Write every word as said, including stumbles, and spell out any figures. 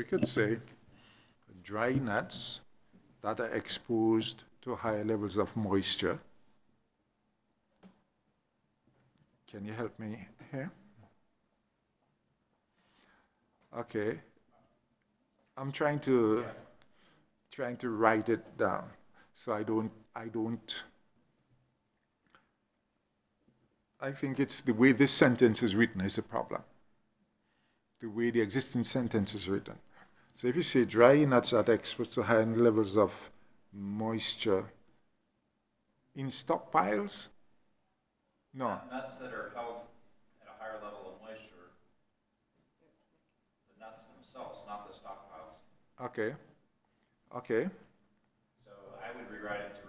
we could say dry nuts that are exposed to higher levels of moisture. Can you help me here? Okay. I'm trying to trying to write it down so I don't I don't I think it's the way this sentence is written is a problem. The way the existing sentence is written. So if you say dry nuts are exposed to high levels of moisture in stockpiles? No. Nuts that are held at a higher level of moisture, the nuts themselves, not the stockpiles. Okay. Okay. So I would rewrite it to